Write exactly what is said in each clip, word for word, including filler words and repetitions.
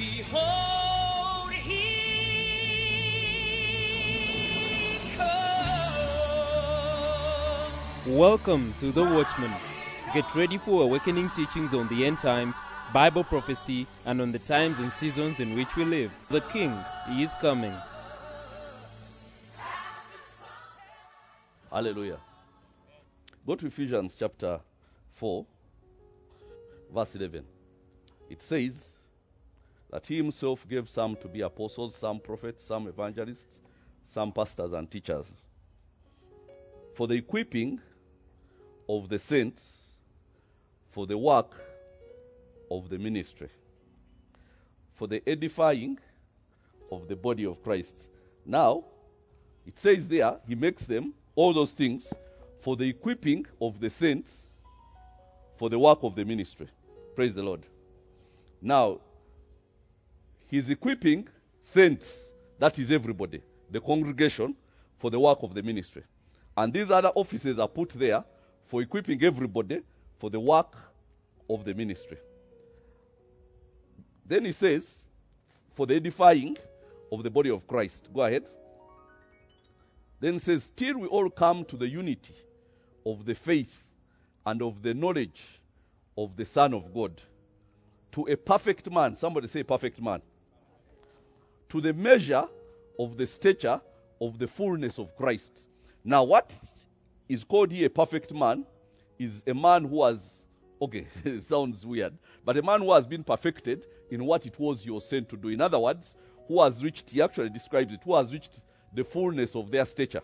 Behold, he comes. Welcome to The Watchman. Get ready for awakening teachings on the end times, Bible prophecy, and on the times and seasons in which we live. The King is coming. Hallelujah. Go to Ephesians chapter four, verse eleven. It says that he himself gave some to be apostles, some prophets, some evangelists, some pastors and teachers, for the equipping of the saints, for the work of the ministry, for the edifying of the body of Christ. Now, it says there, he makes them, all those things, for the equipping of the saints, for the work of the ministry. Praise the Lord. Now, he's equipping saints, that is everybody, the congregation, for the work of the ministry. And these other offices are put there for equipping everybody for the work of the ministry. Then he says, for the edifying of the body of Christ. Go ahead. Then it says, till we all come to the unity of the faith and of the knowledge of the Son of God, to a perfect man. Somebody say perfect man. To the measure of the stature of the fullness of Christ. Now, what is called here a perfect man is a man who has, okay, it sounds weird, but a man who has been perfected in what it was you were sent to do. In other words, who has reached, he actually describes it, who has reached the fullness of their stature.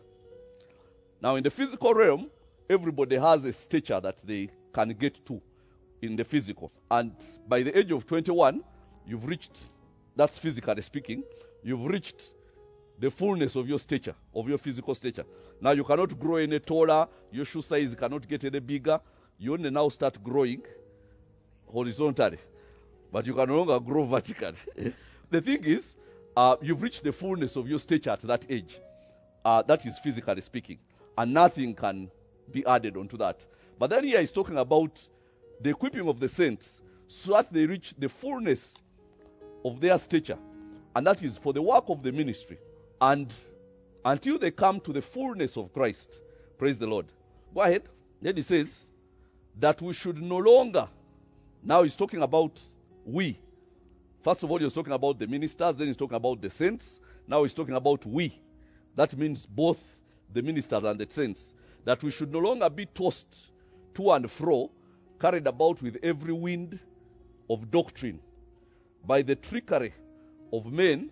Now, in the physical realm, everybody has a stature that they can get to in the physical. And by the age of twenty-one, you've reached, that's physically speaking, you've reached the fullness of your stature, of your physical stature. Now, you cannot grow any taller, your shoe size cannot get any bigger. You only now start growing horizontally, but you can no longer grow vertically. The thing is, uh, you've reached the fullness of your stature at that age. Uh, that is physically speaking. And nothing can be added onto that. But then here he's talking about the equipping of the saints so that they reach the fullness of their stature. And that is for the work of the ministry. And until they come to the fullness of Christ. Praise the Lord. Go ahead. Then he says that we should no longer, now he's talking about we. First of all, he's talking about the ministers, then he's talking about the saints. Now he's talking about we. That means both the ministers and the saints. That we should no longer be tossed to and fro, carried about with every wind of doctrine, by the trickery of men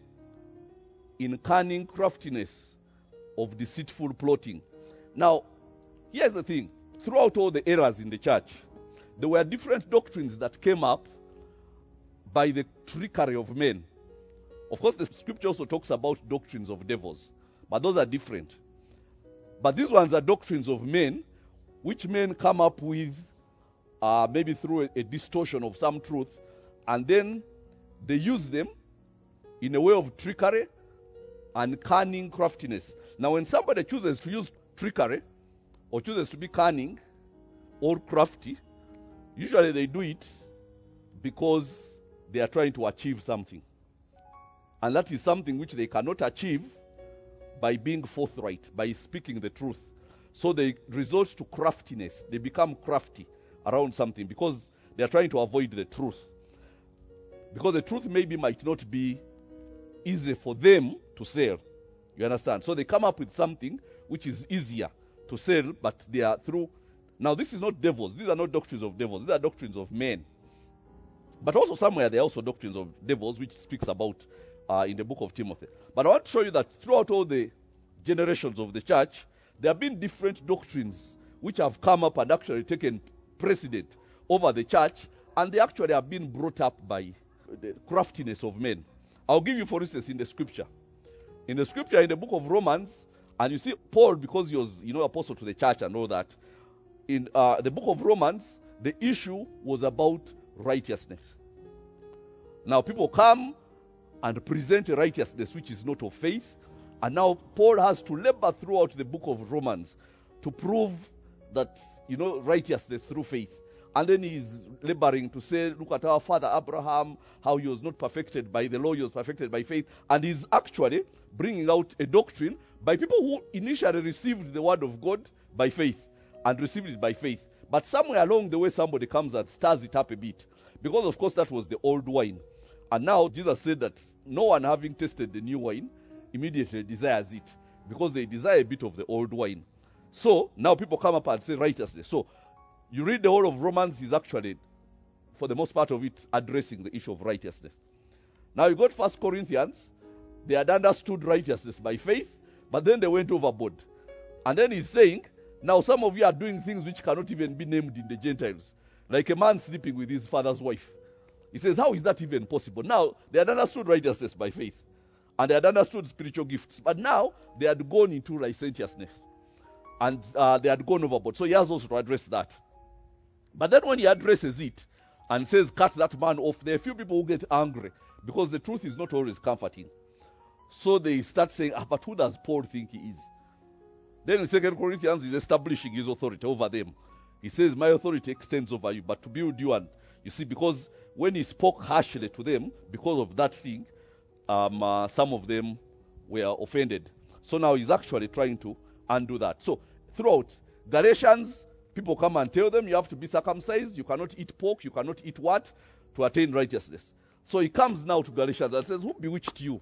in cunning craftiness of deceitful plotting. Now, here's the thing. Throughout all the eras in the church, there were different doctrines that came up by the trickery of men. Of course, the scripture also talks about doctrines of devils, but those are different. But these ones are doctrines of men, which men come up with uh, maybe through a, a distortion of some truth, and then they use them in a way of trickery and cunning craftiness. Now, when somebody chooses to use trickery or chooses to be cunning or crafty, usually they do it because they are trying to achieve something. And that is something which they cannot achieve by being forthright, by speaking the truth. So they resort to craftiness. They become crafty around something because they are trying to avoid the truth. Because the truth maybe might not be easy for them to sell. You understand? So they come up with something which is easier to sell, but they are through. Now, this is not devils. These are not doctrines of devils. These are doctrines of men. But also somewhere there are also doctrines of devils, which speaks about uh, in the book of Timothy. But I want to show you that throughout all the generations of the church, there have been different doctrines which have come up and actually taken precedent over the church, and they actually have been brought up by the craftiness of men. I'll give you, for instance, in the scripture. In the scripture, in the book of Romans, and you see Paul, because he was, you know, apostle to the church and all that, in uh, the book of Romans, the issue was about righteousness. Now, people come and present a righteousness which is not of faith, and now Paul has to labor throughout the book of Romans to prove that, you know, righteousness through faith. And then he's laboring to say, look at our father Abraham, how he was not perfected by the law, he was perfected by faith. And he's actually bringing out a doctrine by people who initially received the word of God by faith and received it by faith. But somewhere along the way, somebody comes and stirs it up a bit. Because, of course, that was the old wine. And now Jesus said that no one having tasted the new wine immediately desires it, because they desire a bit of the old wine. So now people come up and say righteousness. So you read the whole of Romans is actually, for the most part of it, addressing the issue of righteousness. Now you got First Corinthians. They had understood righteousness by faith, but then they went overboard. And then he's saying, now some of you are doing things which cannot even be named in the Gentiles. Like a man sleeping with his father's wife. He says, how is that even possible? Now, they had understood righteousness by faith. And they had understood spiritual gifts. But now, they had gone into licentiousness. And uh, they had gone overboard. So he has also to address that. But then when he addresses it and says, cut that man off, there are a few people who get angry. Because the truth is not always comforting. So they start saying, ah, but who does Paul think he is? Then in Second Corinthians, he's establishing his authority over them. He says, my authority extends over you, but to build you. And you see, because when he spoke harshly to them, because of that thing, um, uh, some of them were offended. So now he's actually trying to undo that. So throughout Galatians, people come and tell them you have to be circumcised, you cannot eat pork, you cannot eat what? To attain righteousness. So he comes now to Galatians and says, who bewitched you?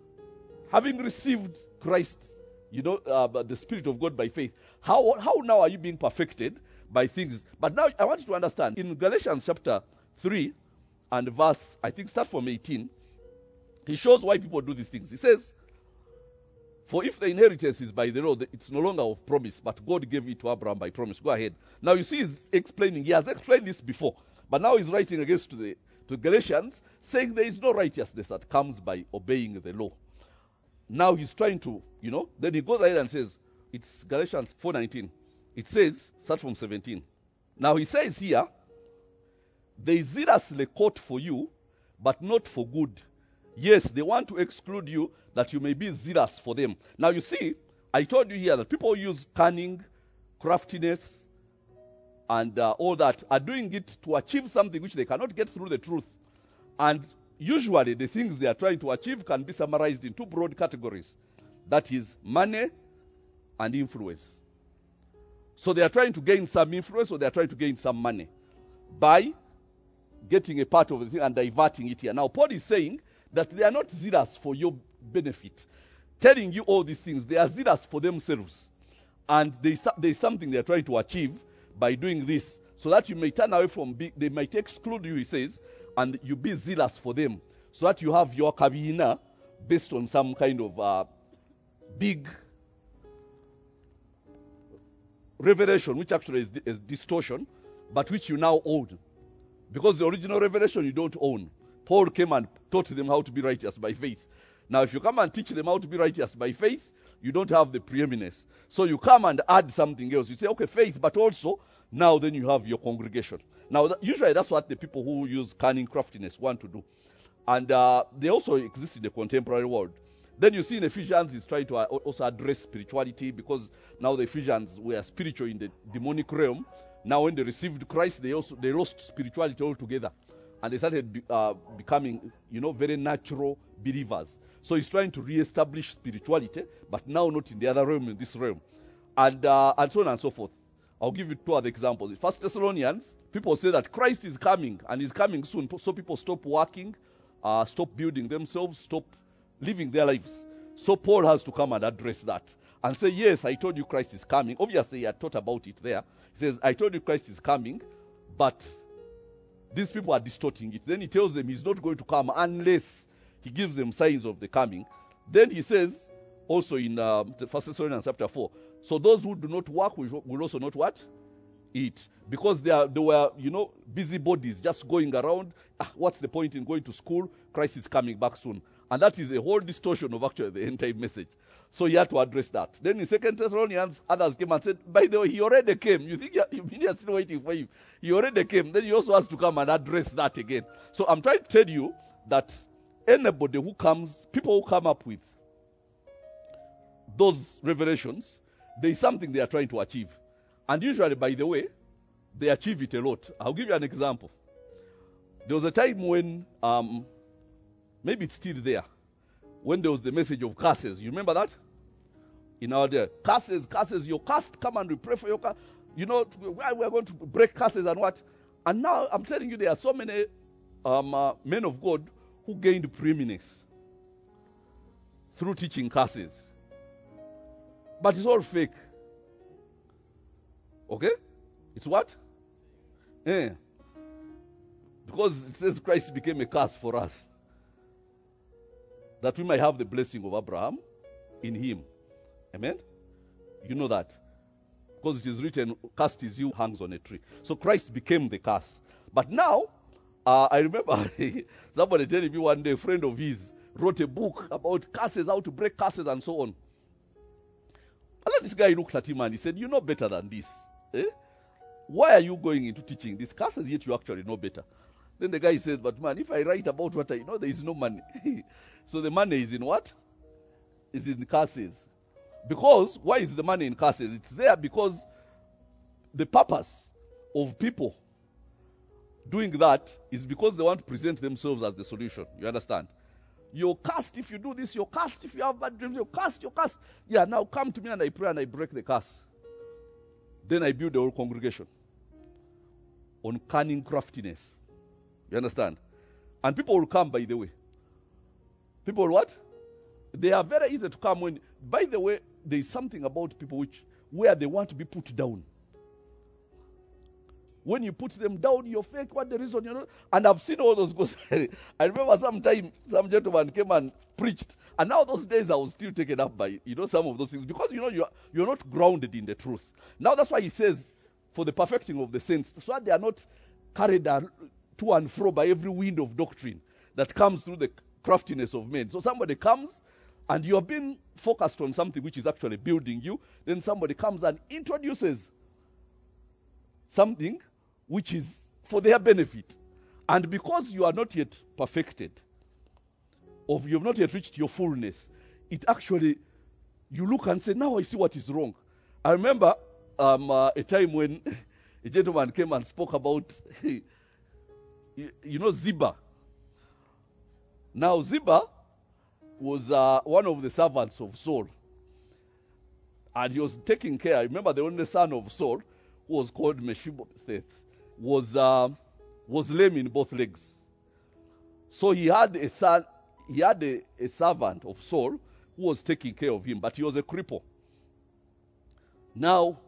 Having received Christ, you know, uh, the Spirit of God by faith, how, how now are you being perfected by things? But now I want you to understand, in Galatians chapter three and verse, I think start from eighteen, he shows why people do these things. He says, for if the inheritance is by the law, it's no longer of promise, but God gave it to Abraham by promise. Go ahead. Now you see he's explaining, he has explained this before, but now he's writing against to the to Galatians, saying there is no righteousness that comes by obeying the law. Now he's trying to, you know, then he goes ahead and says, it's Galatians four nineteen. It says, start from seventeen. Now he says here, they zealously court for you, but not for good. Yes, they want to exclude you, that you may be zealous for them. Now you see, I told you here that people use cunning, craftiness, and uh, all that, are doing it to achieve something which they cannot get through the truth. And usually the things they are trying to achieve can be summarized in two broad categories. That is money and influence. So they are trying to gain some influence, or they are trying to gain some money by getting a part of the thing and diverting it here. Now Paul is saying that they are not zealous for your benefit. Telling you all these things, they are zealous for themselves. And there is something they are trying to achieve by doing this, so that you may turn away from, be, they might exclude you, he says, and you be zealous for them, so that you have your kabina based on some kind of uh, big revelation, which actually is, is distortion, but which you now own. Because the original revelation you don't own. Paul came and taught them how to be righteous by faith. Now, if you come and teach them how to be righteous by faith, you don't have the preeminence. So you come and add something else. You say, okay, faith, but also, now then you have your congregation. Now, that, usually that's what the people who use cunning craftiness want to do. And uh, they also exist in the contemporary world. Then you see in Ephesians, he's trying to also address spirituality, because now the Ephesians were spiritual in the demonic realm. Now when they received Christ, they also they lost spirituality altogether. And they started be, uh, becoming, you know, very natural believers. So he's trying to re-establish spirituality, but now not in the other realm, in this realm. And, uh, and so on and so forth. I'll give you two other examples. In First Thessalonians, people say that Christ is coming, and he's coming soon. So people stop working, uh, stop building themselves, stop living their lives. So Paul has to come and address that and say, yes, I told you Christ is coming. Obviously, he had taught about it there. He says, I told you Christ is coming, but these people are distorting it. Then he tells them he's not going to come unless he gives them signs of the coming. Then he says, also in uh, First Thessalonians chapter four, so those who do not work will, will also not what? Eat. Because they, are, they were, you know, busybodies just going around. Ah, what's the point in going to school? Christ is coming back soon. And that is a whole distortion of actually the end time message. So he had to address that. Then in Second Thessalonians, others came and said, by the way, he already came. You think you've been still waiting for him. He already came. Then he also has to come and address that again. So I'm trying to tell you that anybody who comes, people who come up with those revelations, there is something they are trying to achieve. And usually, by the way, they achieve it a lot. I'll give you an example. There was a time when, um, maybe it's still there, when there was the message of curses. You remember that? In our day, curses, curses, your cast, come and we pray for your curse. You know, why we are going to break curses and what? And now I'm telling you, there are so many um, uh, men of God who gained preeminence through teaching curses. But it's all fake. Okay? It's what? Yeah. Because it says Christ became a curse for us, that we might have the blessing of Abraham in him. Amen? You know that. Because it is written, cursed is he who hangs on a tree. So Christ became the curse. But now, uh, I remember somebody telling me one day, a friend of his wrote a book about curses, how to break curses and so on. And then this guy looked at him and he said, you know better than this. Eh? Why are you going into teaching these curses yet you actually know better? Then the guy says, but man, if I write about what I know, there is no money. So the money is in what? Is in curses. Because, why is the money in curses? It's there because the purpose of people doing that is because they want to present themselves as the solution. You understand? You're cursed if you do this, you're cursed if you have bad dreams, you're cursed, you're cursed. Yeah, now come to me and I pray and I break the curse. Then I build the whole congregation on cunning craftiness. You understand? And people will come, by the way. People will what? They are very easy to come when, by the way, there is something about people which where they want to be put down. When you put them down, you're fake. What the reason? You know? And I've seen all those goes. I remember some time some gentleman came and preached, and now those days I was still taken up by you know some of those things because you know you're you're not grounded in the truth. Now that's why he says for the perfecting of the saints, so that they are not carried to and fro by every wind of doctrine that comes through the craftiness of men. So somebody comes and you have been focused on something which is actually building you, then somebody comes and introduces something which is for their benefit. And because you are not yet perfected, or you have not yet reached your fullness, it actually, you look and say, now I see what is wrong. I remember um, uh, a time when a gentleman came and spoke about, you, you know, Ziba. Now, Ziba was uh, one of the servants of Saul. And he was taking care. I remember the only son of Saul, who was called Mephibosheth, was uh, was lame in both legs. So he had a son, he had a, a servant of Saul who was taking care of him, but he was a cripple. Now,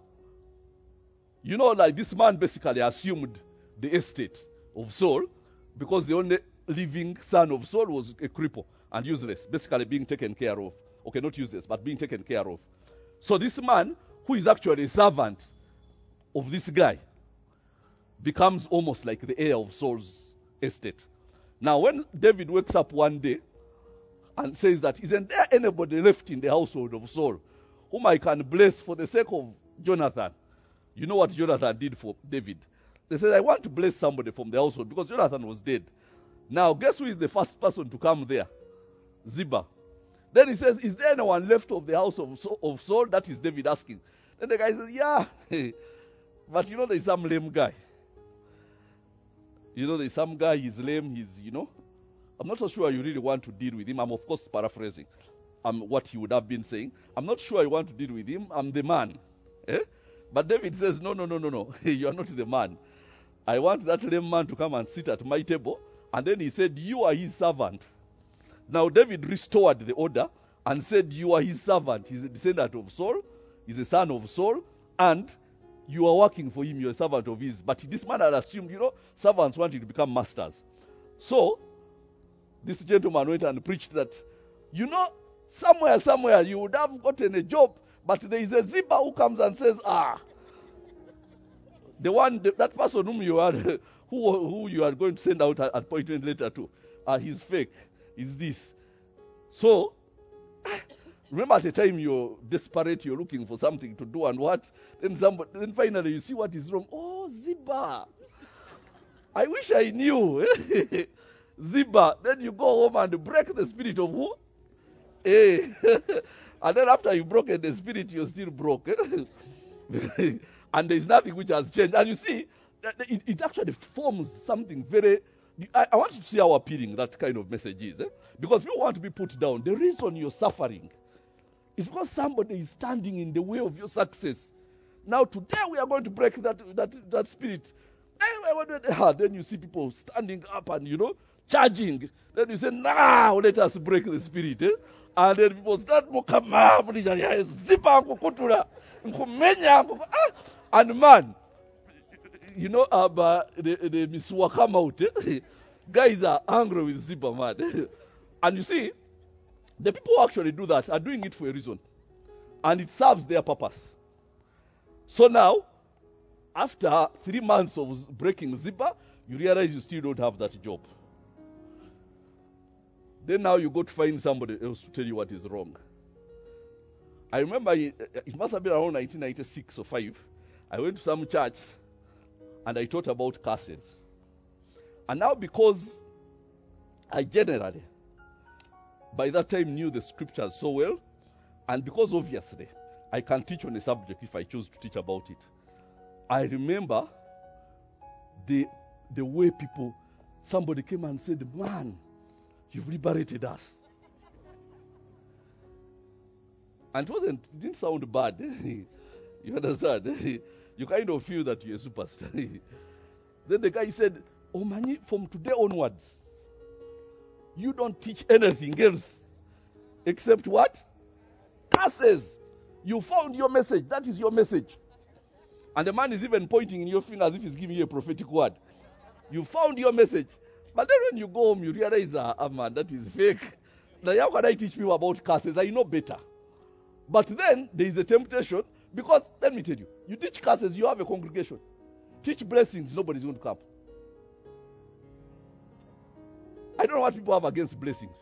you know, like this man basically assumed the estate of Saul because the only living son of Saul was a cripple and useless, basically being taken care of. Okay, not useless, but being taken care of. So this man, who is actually a servant of this guy, becomes almost like the heir of Saul's estate. Now, when David wakes up one day and says that, isn't there anybody left in the household of Saul whom I can bless for the sake of Jonathan? You know what Jonathan did for David? They said, I want to bless somebody from the household because Jonathan was dead. Now, guess who is the first person to come there? Ziba. Then he says, is there anyone left of the house of Saul? Of Saul? That is David asking. Then the guy says, yeah. But you know, there's some lame guy. You know, there's some guy, he's lame, he's, you know. I'm not so sure you really want to deal with him. I'm, of course, paraphrasing um, what he would have been saying. I'm not sure you want to deal with him. I'm the man. Eh? But David says, no, no, no, no, no. You are not the man. I want that lame man to come and sit at my table. And then he said, you are his servant. Now, David restored the order and said, you are his servant. He's a descendant of Saul. He's a son of Saul. And you are working for him. You're a servant of his. But this man had assumed, you know, servants wanted to become masters. So, this gentleman went and preached that, you know, somewhere, somewhere, you would have gotten a job, but there is a Ziba who comes and says, ah, the one, the, that person whom you are, who, who you are going to send out an appointment letter to, ah, he's fake, he's this. So, remember at the time you're desperate, you're looking for something to do and what, then somebody, then finally you see what is wrong. Oh, Ziba. I wish I knew. Ziba. Then you go home and break the spirit of who? Eh. And then after you've broken the spirit, you're still broke. And there's nothing which has changed. And you see, it, it actually forms something very. I, I want you to see how appealing that kind of message is. Eh? Because people want to be put down. The reason you're suffering is because somebody is standing in the way of your success. Now, today we are going to break that that, that spirit. Then you see people standing up and, you know, charging. Then you say, now let us break the spirit. Eh? And then people start, and man, you know, uh, the, the Misua come out. Eh? Guys are angry with Ziba, man. And you see, the people who actually do that are doing it for a reason. And it serves their purpose. So now, after three months of breaking Ziba, you realize you still don't have that job. Then now you go to find somebody else to tell you what is wrong. I remember it must have been around nineteen ninety-six or five. I went to some church and I taught about curses. And now because I generally, by that time, knew the scriptures so well, and because obviously I can teach on a subject if I choose to teach about it, I remember the the way people, somebody came and said, man, you've liberated us. And it wasn't, it didn't sound bad. You understand? You kind of feel that you're a superstar. Then the guy said, oh man, from today onwards, you don't teach anything else except what? Curses. You found your message. That is your message. And the man is even pointing in your finger as if he's giving you a prophetic word. You found your message. But then when you go home, you realize, ah, ah man, that is fake. Now, how can I teach people about curses? I know better. But then there is a temptation, because let me tell you, you teach curses, you have a congregation. Teach blessings, nobody's going to come. I don't know what people have against blessings.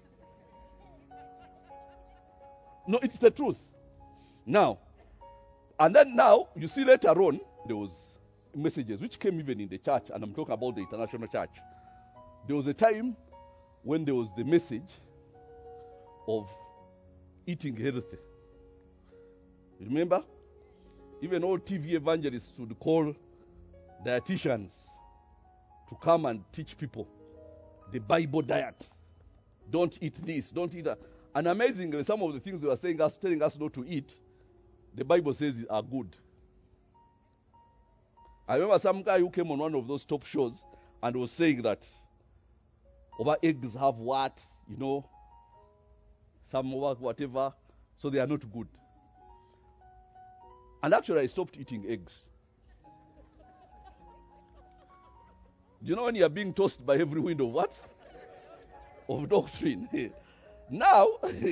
No, it's the truth. Now, and then now, you see later on, there was messages which came even in the church, and I'm talking about the international church. There was a time when there was the message of eating healthy. Remember? Even all T V evangelists would call dietitians to come and teach people the Bible diet. Don't eat this, don't eat that. And amazingly, some of the things they were saying us, telling us not to eat, the Bible says are good. I remember some guy who came on one of those top shows and was saying that over eggs have what, you know, some over whatever, so they are not good. And actually, I stopped eating eggs. You know when you are being tossed by every wind of what? Of doctrine. Now,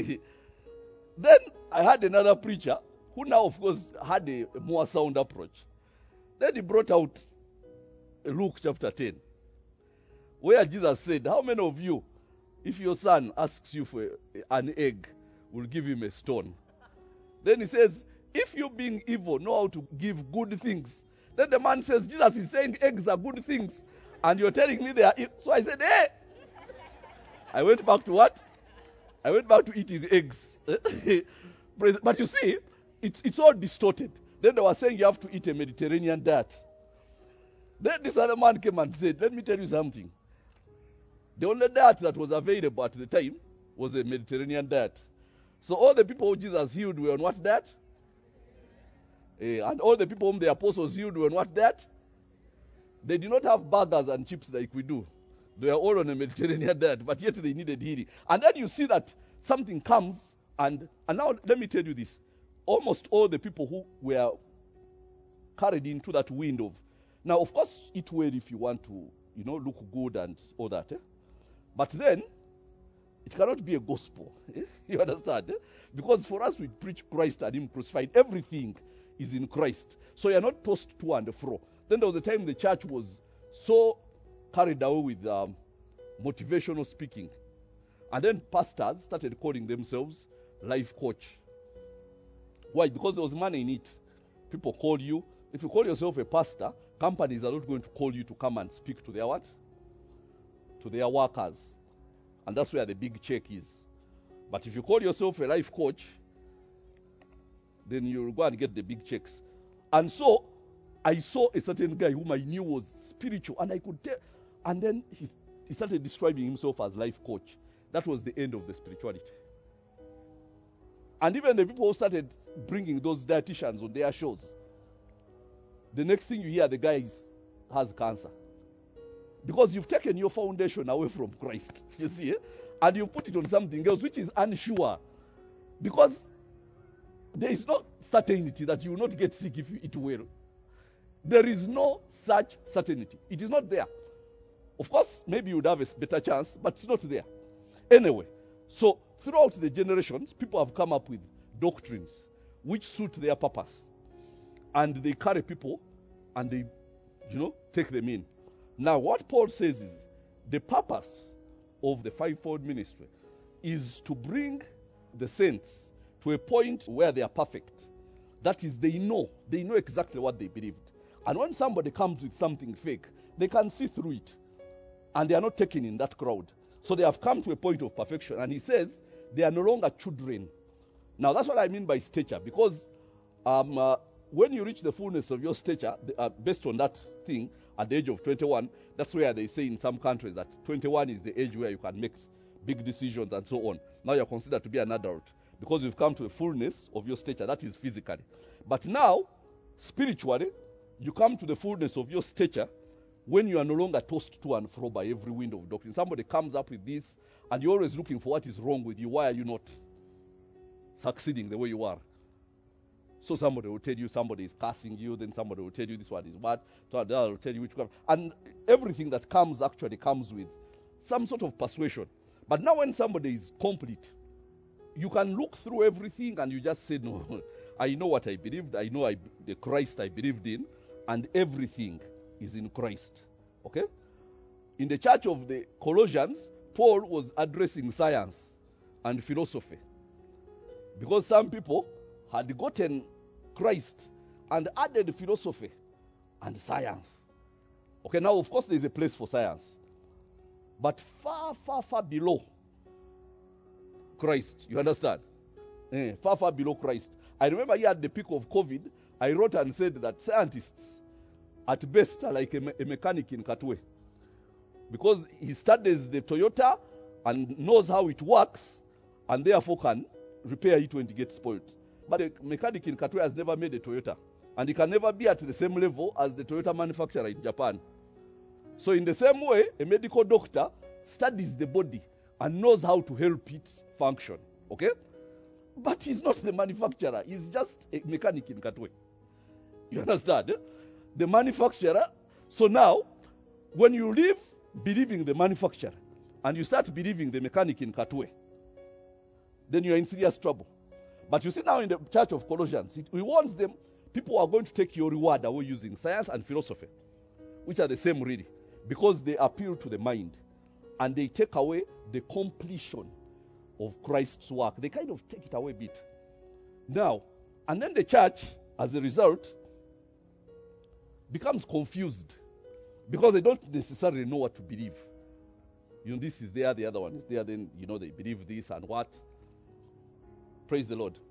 then I had another preacher who now, of course, had a, a more sound approach. Then he brought out Luke chapter ten, where Jesus said, how many of you, if your son asks you for an egg, will give him a stone? Then he says, if you being evil know how to give good things. Then the man says, Jesus is saying eggs are good things, and you're telling me they are evil. So I said, hey! I went back to what? I went back to eating eggs. But you see, it's, it's all distorted. Then they were saying you have to eat a Mediterranean diet. Then this other man came and said, let me tell you something. The only diet that was available at the time was a Mediterranean diet. So all the people who Jesus healed were on what diet? Uh, and all the people whom the apostles healed were on what diet? They did not have burgers and chips like we do. They were all on a Mediterranean diet, but yet they needed healing. And then you see that something comes, and, and now let me tell you this. Almost all the people who were carried into that wind of, now of course eat well if you want to, you know, look good and all that. Eh? But then, it cannot be a gospel. Eh? You understand? Eh? Because for us we preach Christ and Him crucified. Everything is in Christ. So you're not tossed to and fro. Then there was a time the church was so carried away with um, motivational speaking. And then pastors started calling themselves life coach. Why? Because there was money in it. People called you. If you call yourself a pastor, companies are not going to call you to come and speak to their what? To their workers. And that's where the big check is. But if you call yourself a life coach, then you'll go and get the big checks. And so, I saw a certain guy whom I knew was spiritual, and I could tell. And then he, he started describing himself as life coach. That was the end of the spirituality. And even the people who started bringing those dietitians on their shows, the next thing you hear, the guy is, has cancer. Because you've taken your foundation away from Christ, you see, eh? And you put it on something else which is unsure. Because there is no certainty that you will not get sick if you eat well. There is no such certainty. It is not there. Of course, maybe you would have a better chance, but it's not there. Anyway, so throughout the generations, people have come up with doctrines which suit their purpose. And they carry people and they, you know, take them in. Now, what Paul says is the purpose of the fivefold ministry is to bring the saints to a point where they are perfect. That is, they know. They know exactly what they believed. And when somebody comes with something fake, they can see through it. And they are not taken in that crowd. So they have come to a point of perfection. And he says they are no longer children. Now, that's what I mean by stature. Because um, uh, when you reach the fullness of your stature, uh, based on that thing, at the age of twenty-one, that's where they say in some countries that twenty-one is the age where you can make big decisions and so on. Now you're considered to be an adult because you've come to the fullness of your stature. That is physically. But now, spiritually, you come to the fullness of your stature when you are no longer tossed to and fro by every wind of doctrine. Somebody comes up with this and you're always looking for what is wrong with you. Why are you not succeeding the way you are? So somebody will tell you somebody is cursing you, then somebody will tell you this one is bad, so the other will tell you which one. And everything that comes actually comes with some sort of persuasion. But now when somebody is complete, you can look through everything and you just say, no, I know what I believed, I know I, the Christ I believed in, and everything is in Christ. Okay? In the church of the Colossians, Paul was addressing science and philosophy. Because some people had gotten Christ and added philosophy and science. Okay, now of course there is a place for science. But far, far, far below Christ. You understand? Eh, far, far below Christ. I remember here at the peak of COVID, I wrote and said that scientists at best are like a, me- a mechanic in Katwe. Because he studies the Toyota and knows how it works and therefore can repair it when it gets spoiled. But a mechanic in Katwe has never made a Toyota. And he can never be at the same level as the Toyota manufacturer in Japan. So in the same way, a medical doctor studies the body and knows how to help it function. Okay? But he's not the manufacturer. He's just a mechanic in Katwe. You understand? Eh? The manufacturer. So now, when you leave believing the manufacturer and you start believing the mechanic in Katwe, then you're in serious trouble. But you see now in the church of Colossians, it, he warns them, people are going to take your reward away using science and philosophy, which are the same really, because they appeal to the mind and they take away the completion of Christ's work. They kind of take it away a bit. Now, and then the church, as a result, becomes confused because they don't necessarily know what to believe. You know, this is there, the other one is there, then, you know, they believe this and what. Praise the Lord.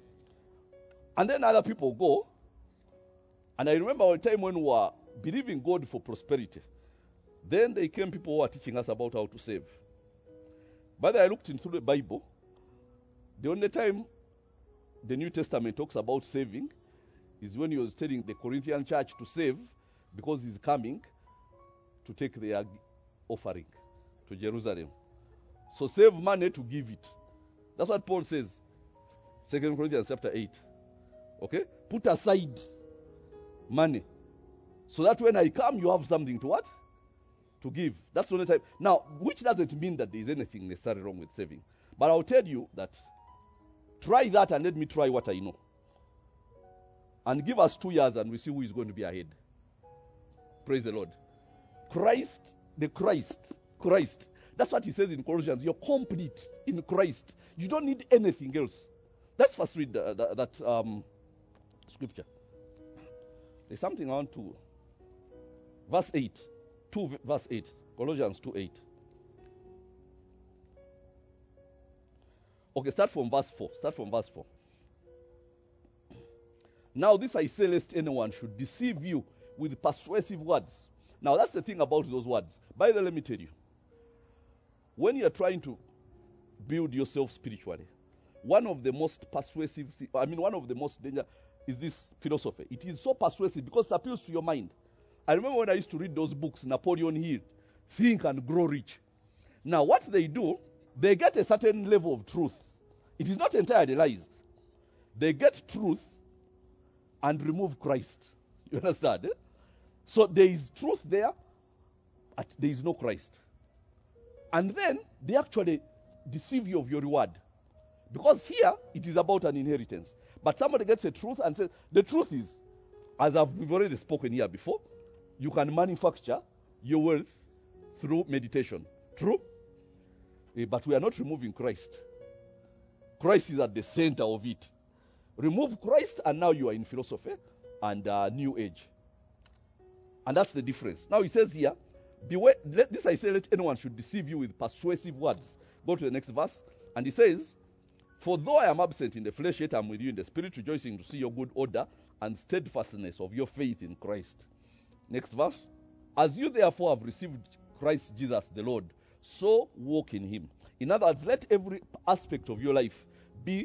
And then other people go. And I remember one time when we were believing God for prosperity. Then there came people who were teaching us about how to save. But I looked into the Bible. The only time the New Testament talks about saving is when he was telling the Corinthian church to save because he's coming to take their offering to Jerusalem. So save money to give it. That's what Paul says. Second Corinthians chapter eight. Okay? Put aside money. So that when I come, you have something to what? To give. That's the only time. Now, which doesn't mean that there is anything necessarily wrong with saving. But I'll tell you that try that and let me try what I know. And give us two years and we see who is going to be ahead. Praise the Lord. Christ, the Christ, Christ. That's what he says in Colossians. You're complete in Christ. You don't need anything else. Let's first read the, the, that um, scripture. There's something I want to. Verse eight. two verse eight. Colossians two eight. Okay, start from verse four. Start from verse four. Now this I say, lest anyone should deceive you with persuasive words. Now that's the thing about those words. By the way, let me tell you. When you're trying to build yourself spiritually, one of the most persuasive, thi- I mean one of the most danger is this philosophy. It is so persuasive because it appeals to your mind. I remember when I used to read those books, Napoleon Hill, Think and Grow Rich. Now what they do, they get a certain level of truth. It is not entirely lies. They get truth and remove Christ. You understand? Eh? So there is truth there, but there is no Christ. And then they actually deceive you of your reward. Because here, it is about an inheritance. But somebody gets a truth and says, the truth is, as I've, we've already spoken here before, you can manufacture your wealth through meditation. True? Eh, but we are not removing Christ. Christ is at the center of it. Remove Christ and now you are in philosophy and uh, New Age. And that's the difference. Now he says here, beware, let, this I say, let anyone should deceive you with persuasive words. Go to the next verse. And he says, for though I am absent in the flesh, yet I am with you in the spirit, rejoicing to see your good order and steadfastness of your faith in Christ. Next verse. As you therefore have received Christ Jesus the Lord, so walk in him. In other words, let every aspect of your life be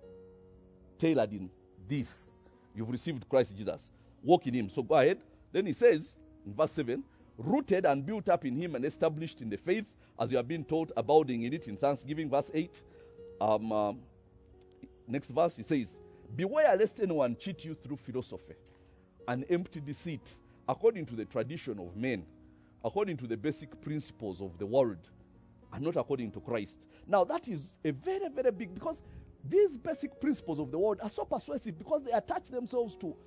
tailored in this. You've received Christ Jesus. Walk in him. So go ahead. Then he says, in verse seven, rooted and built up in him and established in the faith, as you have been taught, abounding in it in thanksgiving. Verse eight. Um, uh, next verse, he says, beware lest anyone cheat you through philosophy and empty deceit, according to the tradition of men, according to the basic principles of the world, and not according to Christ. Now that is a very, very big, because these basic principles of the world are so persuasive because they attach themselves to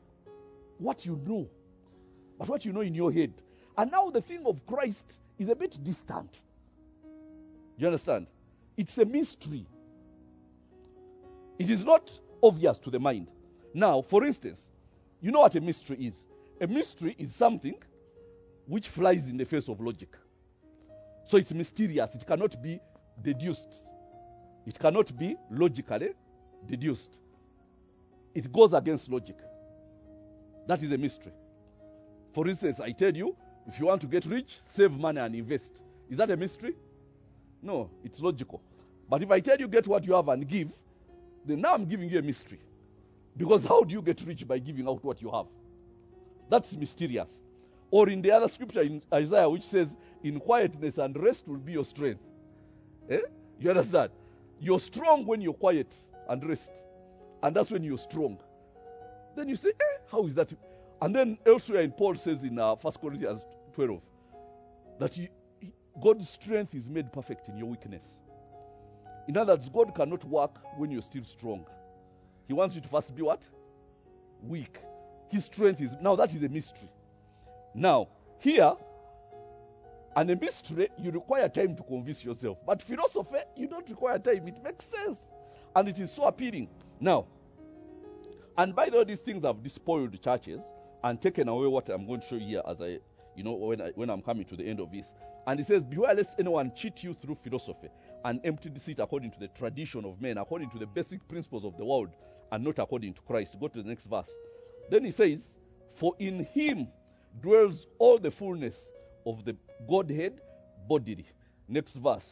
what you know, but what you know in your head. And now the thing of Christ is a bit distant. You understand? It's a mystery. It is not obvious to the mind. Now, for instance, you know what a mystery is? A mystery is something which flies in the face of logic. So it's mysterious. It cannot be deduced. It cannot be logically deduced. It goes against logic. That is a mystery. For instance, I tell you, if you want to get rich, save money and invest. Is that a mystery? No, it's logical. But if I tell you get what you have and give, then now I'm giving you a mystery. Because how do you get rich by giving out what you have? That's mysterious. Or in the other scripture in Isaiah which says, in quietness and rest will be your strength. Eh? You understand? You're strong when you're quiet and rest. And that's when you're strong. Then you say, eh, how is that? And then elsewhere in Paul says in uh, First Corinthians twelve, that you, God's strength is made perfect in your weakness. In other words, God cannot work when you're still strong. He wants you to first be what? Weak. His strength is, now that is a mystery. Now, here, and a mystery, you require time to convince yourself. But philosophy, you don't require time. It makes sense. And it is so appealing. Now, and by the way, these things have despoiled churches and taken away what I'm going to show you here as I, you know, when, I, when I'm coming to the end of this. And he says, beware lest anyone cheat you through philosophy and empty deceit according to the tradition of men, according to the basic principles of the world, and not according to Christ. Go to the next verse. Then he says, for in him dwells all the fullness of the Godhead bodily. Next verse.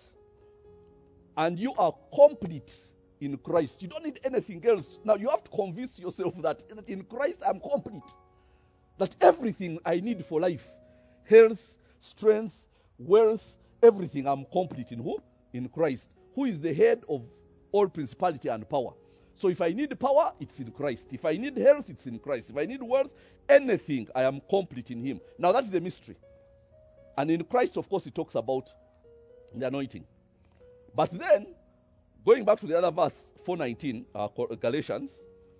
And you are complete in Christ. You don't need anything else. Now you have to convince yourself that, that in Christ I'm complete. That everything I need for life, health, strength, wealth, everything, I'm complete in who? In Christ, who is the head of all principality and power. So if I need power, it's in Christ. If I need health, it's in Christ. If I need wealth, anything, I am complete in him. Now that is a mystery. And in Christ, of course, he talks about the anointing. But then, going back to the other verse, four nineteen, uh, Galatians,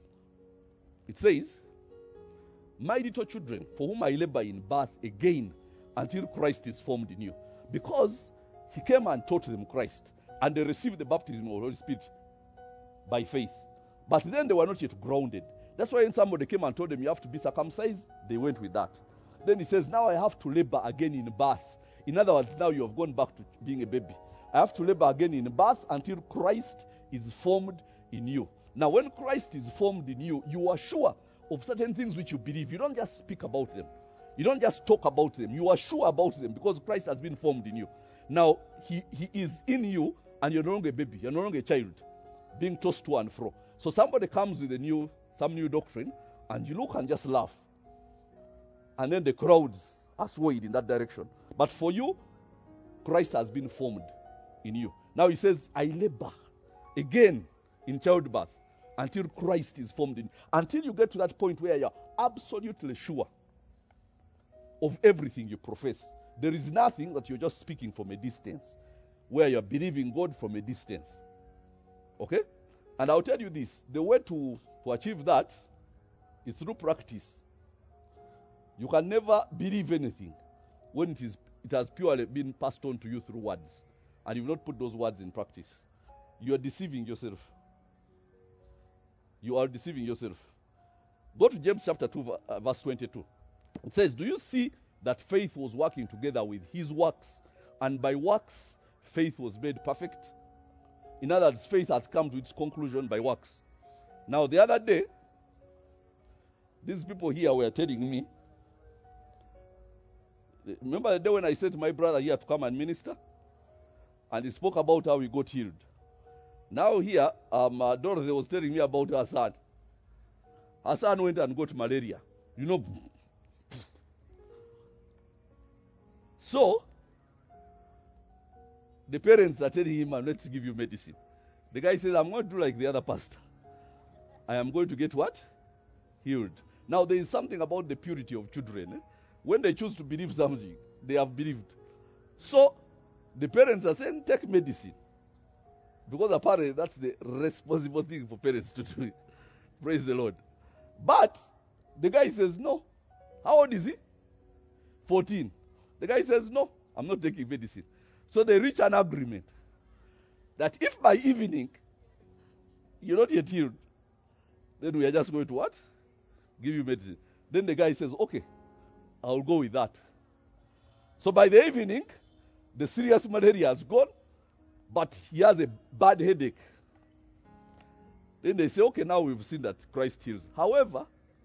it says, my little children, for whom I labor in birth again, until Christ is formed in you. Because he came and taught them Christ, and they received the baptism of the Holy Spirit by faith. But then they were not yet grounded. That's why when somebody came and told them you have to be circumcised, they went with that. Then he says, now I have to labor again in birth. In other words, now you have gone back to being a baby. I have to labor again in birth until Christ is formed in you. Now, when Christ is formed in you, you are sure of certain things which you believe. You don't just speak about them. You don't just talk about them. You are sure about them because Christ has been formed in you. Now, he, he is in you, and you're no longer a baby. You're no longer a child being tossed to and fro. So somebody comes with a new, some new doctrine, and you look and just laugh. And then the crowds are swayed in that direction. But for you, Christ has been formed in you. Now he says, I labor again in childbirth until Christ is formed in you. Until you get to that point where you're absolutely sure of everything you profess. There is nothing that you're just speaking from a distance, where you're believing God from a distance. Okay? And I'll tell you this, the way to, to achieve that is through practice. You can never believe anything when it is it has purely been passed on to you through words, and you've not put those words in practice. You are deceiving yourself. You are deceiving yourself. Go to James chapter two, verse twenty-two. It says, do you see that faith was working together with his works, and by works faith was made perfect? In other words, faith has come to its conclusion by works. Now, the other day, these people here were telling me, remember the day when I said to my brother here to come and minister? And he spoke about how he got healed. Now here, um, uh, Dorothy was telling me about her son. Her son went and got malaria. You know. So, the parents are telling him, let's give you medicine. The guy says, I'm going to do like the other pastor. I am going to get what? Healed. Now, there is something about the purity of children. Eh? When they choose to believe something, they have believed. So, the parents are saying, take medicine. Because apparently that's the responsible thing for parents to do. Praise the Lord. But, the guy says, no. How old is he? fourteen. The guy says, no, I'm not taking medicine. So they reach an agreement that if by evening you're not yet healed, then we are just going to what? Give you medicine. Then the guy says, okay, I'll go with that. So by the evening, the serious malaria has gone, but he has a bad headache. Then they say, okay, now we've seen that Christ heals. However,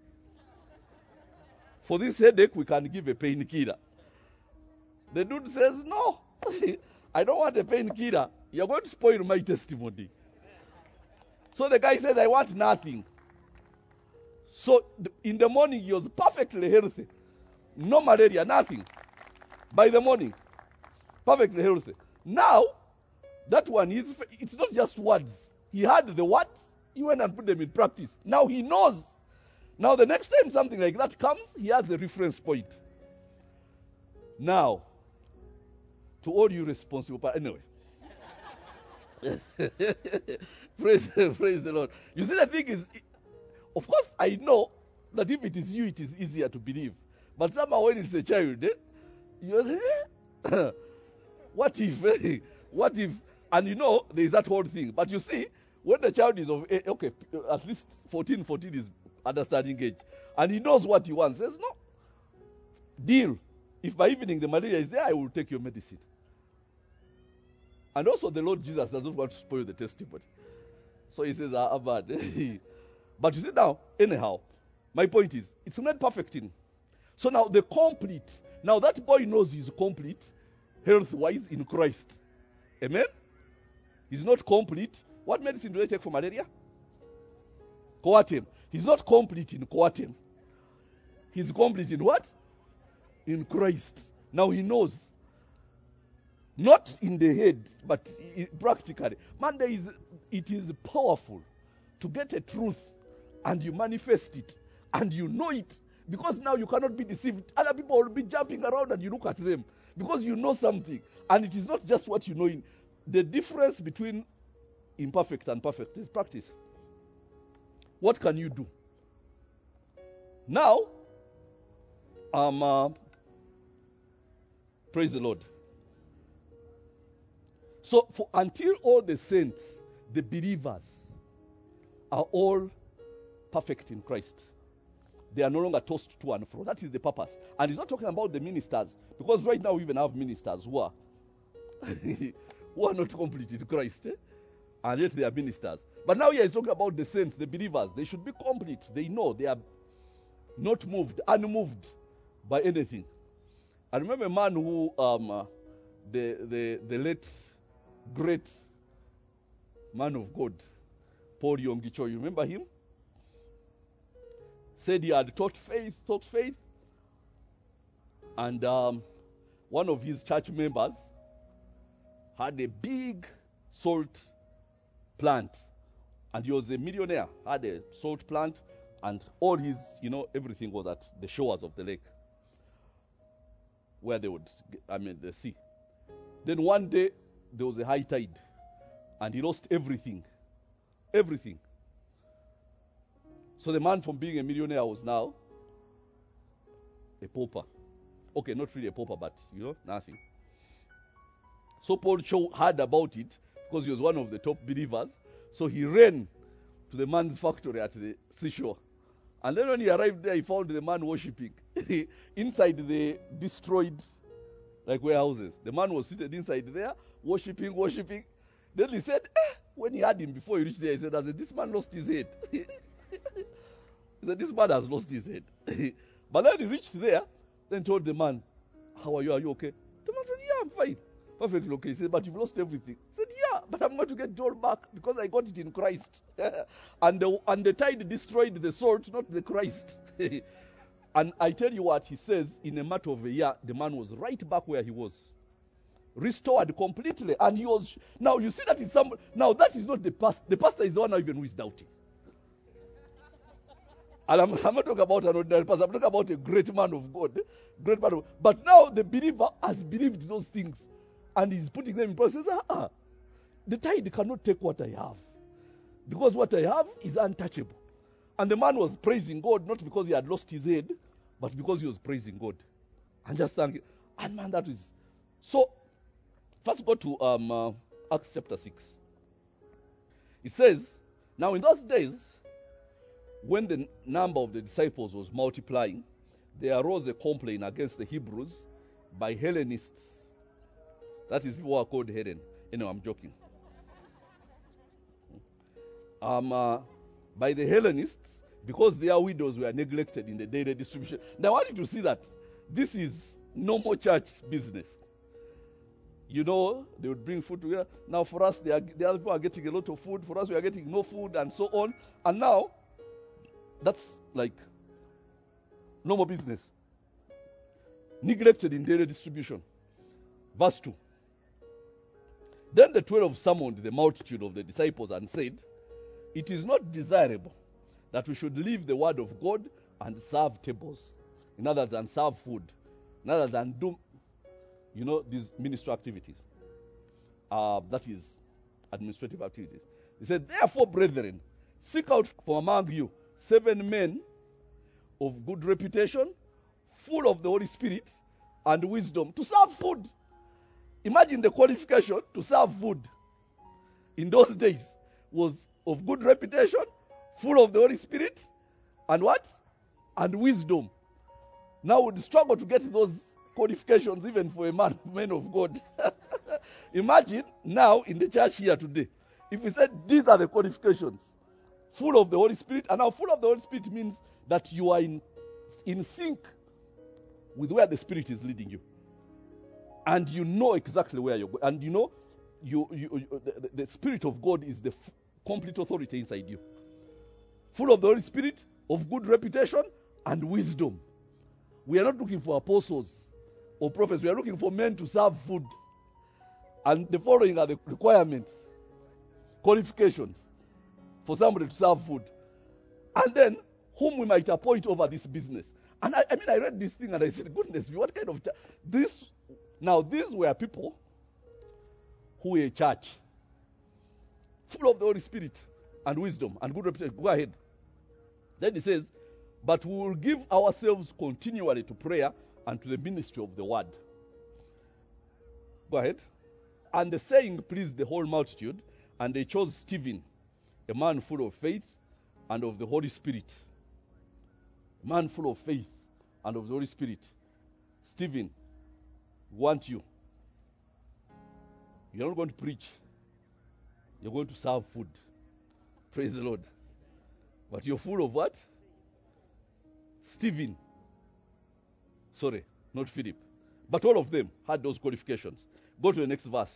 for this headache, we can give a painkiller. The dude says, no, I don't want a painkiller. You're going to spoil my testimony. So the guy says, I want nothing. So in the morning, he was perfectly healthy. No malaria, nothing. By the morning, perfectly healthy. Now, that one, is it's not just words. He had the words, he went and put them in practice. Now he knows. Now the next time something like that comes, he has the reference point. Now, to all you responsible, but anyway. praise, praise the Lord. You see, the thing is, of course, I know that if it is you, it is easier to believe. But somehow when it's a child, eh, you're what if, what if, and you know, there is that whole thing. But you see, when the child is of, okay, at least fourteen, fourteen is understanding age, and he knows what he wants, says, no, deal. If by evening the malaria is there, I will take your medicine. And also the Lord Jesus doesn't want to spoil the testimony. So he says, ah, bad. But you see now, anyhow, my point is, it's not perfect in. So now the complete, now that boy knows he's complete, health-wise in Christ. Amen? He's not complete. What medicine do they take for malaria? Coartem. He's not complete in Coartem. He's complete in what? In Christ. Now he knows. Not in the head, but practically. Man, there is, it is powerful to get a truth and you manifest it and you know it, because now you cannot be deceived. Other people will be jumping around and you look at them because you know something, and it is not just what you know. In the difference between imperfect and perfect is practice. What can you do? Now, um, uh, praise the Lord. So, for, until all the saints, the believers, are all perfect in Christ, they are no longer tossed to and fro. That is the purpose. And he's not talking about the ministers, because right now we even have ministers who are, who are not complete in Christ. Eh? and yet they are ministers. But now here he's talking about the saints, the believers. They should be complete. They know they are not moved, unmoved by anything. I remember a man who, um, uh, the, the, the late, great man of God, Paul Yonggi-Cho, you remember him? Said he had taught faith, taught faith, and um, one of his church members had a big salt plant, and he was a millionaire, had a salt plant, and all his, you know, everything was at the shores of the lake, where they would, I mean, the sea. Then one day, there was a high tide, and he lost everything. Everything. So the man from being a millionaire was now a pauper. Okay, not really a pauper, but, you know, nothing. So Paul Cho heard about it, because he was one of the top believers. So he ran to the man's factory at the seashore. And then when he arrived there, he found the man worshipping inside the destroyed, like, warehouses. The man was seated inside there, worshipping, worshipping. Then he said, eh, when he had him before he reached there, he said, this man lost his head. He said, this man has lost his head. But then he reached there, then told the man, how are you? Are you okay? The man said, yeah, I'm fine. Perfectly okay. He said, but you've lost everything. He said, yeah, but I'm going to get it all back because I got it in Christ. and, the, and the tide destroyed the salt, not the Christ. And I tell you what, he says, in a matter of a year, the man was right back where he was. Restored completely. And he was, now you see that is some, now that is not the pastor. The pastor is the one even who is doubting. And I'm, I'm not talking about an ordinary pastor. I'm talking about a great man of God. Great man of, but now the believer has believed those things. And he's putting them in place. He says, ah, the tide cannot take what I have. Because what I have is untouchable. And the man was praising God, not because he had lost his head, but because he was praising God. And just thanking. And man, that is. So, first go to um, uh, Acts chapter six. It says, now in those days, when the number of the disciples was multiplying, there arose a complaint against the Hebrews by Hellenists. That is, people who are called Hellen. Anyway, I'm joking. Um, uh, by the Hellenists, because their widows were neglected in the daily distribution. Now I want you to see that this is normal church business. You know, they would bring food together. Now for us, they are, the other people are getting a lot of food. For us, we are getting no food and so on. And now, that's like normal business. Neglected in daily distribution. Verse two. Then the twelve summoned the multitude of the disciples and said, it is not desirable that we should leave the word of God and serve tables. In other words, and serve food. In other words, and do, you know, these ministry activities. Uh, that is administrative activities. He said, therefore, brethren, seek out from among you seven men of good reputation, full of the Holy Spirit and wisdom, to serve food. Imagine the qualification to serve food in those days was of good reputation, full of the Holy Spirit, and what? And wisdom. Now we'd struggle to get those qualifications even for a man, man of God. Imagine now in the church here today, if we said these are the qualifications, full of the Holy Spirit, and now full of the Holy Spirit means that you are in, in sync with where the Spirit is leading you. And you know exactly where you're going. And you know, you, you, you the, the Spirit of God is the f- complete authority inside you. Full of the Holy Spirit, of good reputation, and wisdom. We are not looking for apostles or prophets. We are looking for men to serve food. And the following are the requirements, qualifications for somebody to serve food. And then, whom we might appoint over this business. And I, I mean, I read this thing and I said, goodness me, what kind of... Ch- this... Now, these were people who were a church, full of the Holy Spirit and wisdom and good reputation. Go ahead. Then he says, but we will give ourselves continually to prayer and to the ministry of the word. Go ahead. And the saying pleased the whole multitude, and they chose Stephen, a man full of faith and of the Holy Spirit. A man full of faith and of the Holy Spirit. Stephen, want you. You're not going to preach. You're going to serve food. Praise the Lord. But you're full of what? Stephen. Sorry, not Philip. But all of them had those qualifications. Go to the next verse.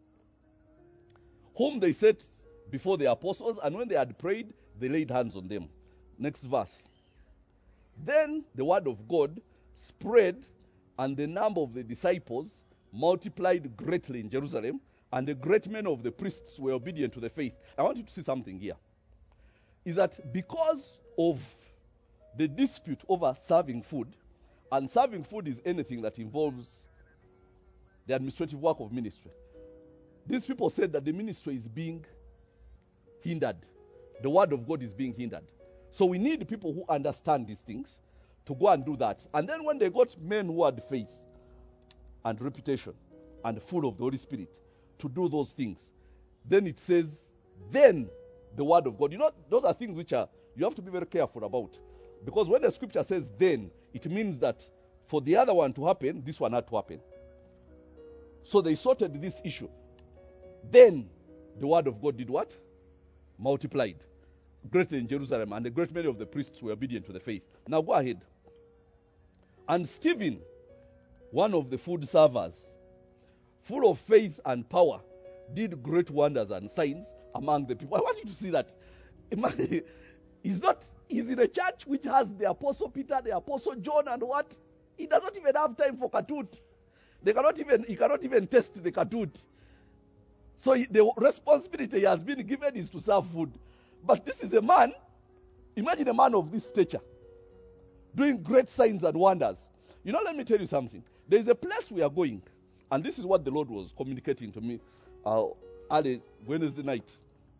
Whom they set before the apostles, and when they had prayed, they laid hands on them. Next verse. Then the word of God spread, and the number of the disciples multiplied greatly in Jerusalem, and the great men of the priests were obedient to the faith. I want you to see something here. Is that because of the dispute over serving food, and serving food is anything that involves the administrative work of ministry, these people said that the ministry is being hindered. The word of God is being hindered. So we need people who understand these things to go and do that. And then when they got men who had faith and reputation and full of the Holy Spirit to do those things, then it says, then the word of God. You know, those are things which are you have to be very careful about. Because when the scripture says then, it means that for the other one to happen, this one had to happen. So they sorted this issue. Then the word of God did what? Multiplied greatly in Jerusalem, and a great many of the priests were obedient to the faith. Now go ahead. And Stephen, one of the food servers, full of faith and power, did great wonders and signs among the people. I want you to see that. He's not, he's in a church which has the Apostle Peter, the Apostle John, and what? He does not even have time for katut. They cannot even, he cannot even test the katut. So he, the responsibility he has been given is to serve food. But this is a man, imagine a man of this stature, doing great signs and wonders. You know, let me tell you something. There is a place we are going, and this is what the Lord was communicating to me uh, early Wednesday night.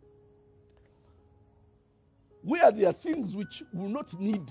Where there are things which will not need